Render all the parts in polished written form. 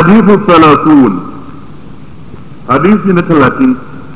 الحديث 30 حديث 30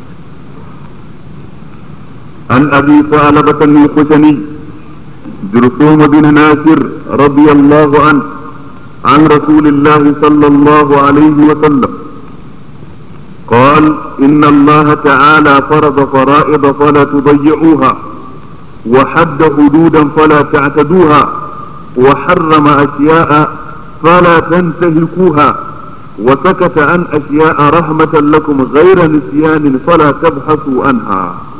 عن أبي ثعلبة الخشني جرثوم بن ناصر رضي الله عنه عن رسول الله صلى الله عليه وسلم قال إن الله تعالى فرض فرائض فلا تضيعوها وحد حدودا فلا تعتدوها وحرم أشياء فلا تنتهكوها وسكت عن أشياء رحمة لكم غير نسيان فلا تبحثوا عنها.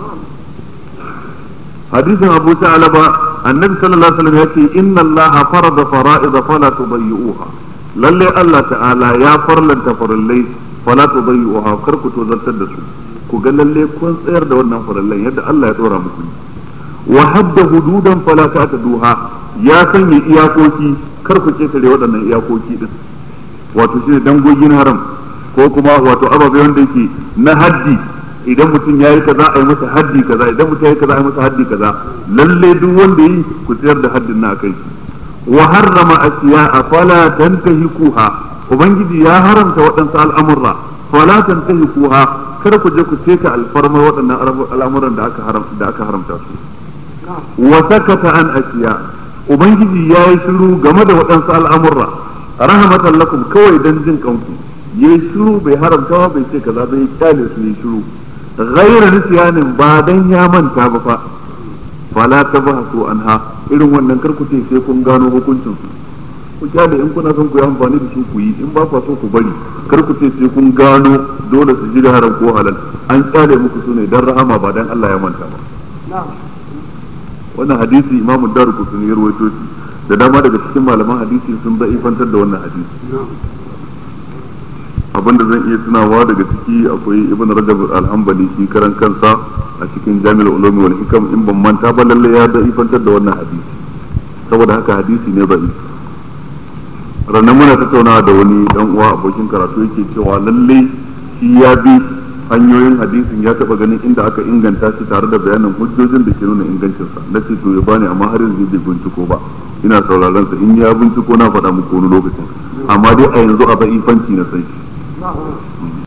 حديث أبو ثعلبة النبي صلى الله عليه وسلم يقول إن الله فرض فرائض فلا تضيعوها للي الله تعالى يا فرلن تفرلي فلا تضيعوها كركو تزلتدسو كوغا للي كون tsayar da wannan farallan yadda Allah ya tsora muku wa hadda hududan fala ta'taduha ya sanya iyakoki kar ku ketare waɗannan iyakoki din wato shine dangogin haram ko kuma wato ababai wanda yake na haddi idan mutum ya yi kaza a yi masa haddi kaza idan mutum ya yi kaza a yi masa haddi kaza lalle duk wanda yi ku tsayar da haddin na kai shi wa harrama asya'a fala tantahikuha ubangiji ya haramta waɗansu al'amurra fala tantahikuha kar ku je ku ceka alfarma waɗannan al'amuran da aka haramta su wa sakata an asya ubangiji ya yi shiru game da waɗansu al'amurra rahmatan lakum kawai dan jin kanku yayi shiru bai haramta bai ce kaza bai kyale su yi shiru ghayra nisyanin ba dan ya manta ba fa fala tabahu anha irin wannan karku ce sai kun gano hukuncin su ku kyale in kuna son ku yi amfani da su ku yi in ba ku so ku bari karku ce sai kun gano dole su ji haram ko halal an kyale muku su ne dan rahama ba dan Allah ya manta ba wannan hadisi Imam Ad-Darqutni ya rawaito shi da dama daga cikin malaman hadisi sun da'ifantar da wannan hadisi abinda zan iya tunawa daga ciki akwai Ibn Rajab al-Hanbali shi karan kansa a cikin Jami'ul Ulum wal Hikam in ban manta ba lalle ya da'ifantar da wannan hadisi saboda haka hadisi ne bai ranar muna tattaunawa da wani dan uwa abokin karatu yake cewa lalle shi ya bi hanyoyin hadisin ya taba ganin inda aka inganta shi tare da bayanin hujjojin da ke nuna ingancinsa na ce to ya bani amma har yanzu bai binciko ba ina sauraron sa in ya binciko na faɗa muku wani lokacin amma dai a yanzu a ba'ifanci na san shi